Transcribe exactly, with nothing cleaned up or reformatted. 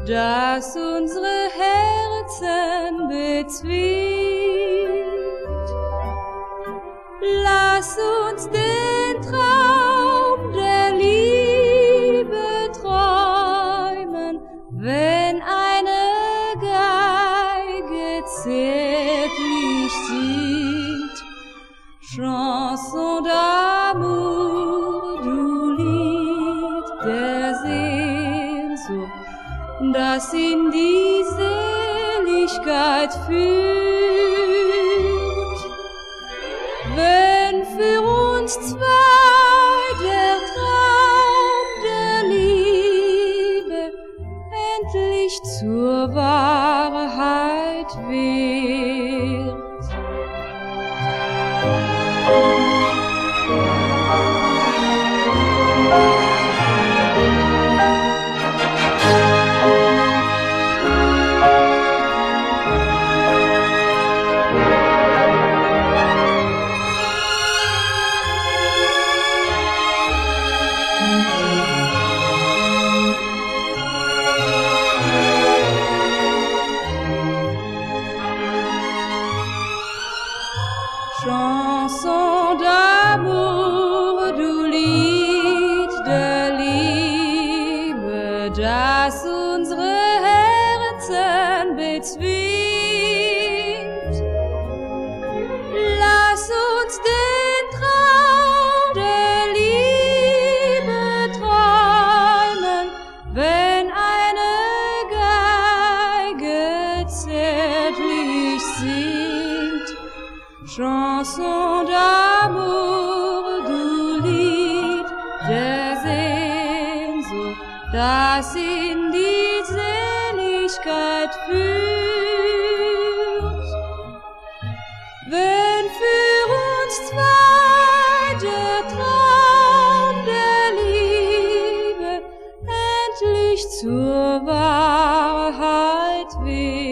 das unsere Herzen bezwingt. Lass uns den Traum der Liebe träumen, wenn eine Geige zärtlich singt. Chanson d'amour, du Lied der Sehnsucht, das in die Seligkeit führt. Wenn für uns zwei der Traum der Liebe endlich zur Wahrheit wird. Chanson d'amour, du Lied der Liebe, das unsere Herzen bezwingt. Lass uns den Traum der Liebe träumen, wenn eine Geige zärtlich singt. Chanson d'amour, du Lied der Sehnsucht, das in die Seligkeit führt. Wenn für uns zwei der Traum der Liebe endlich zur Wahrheit wird.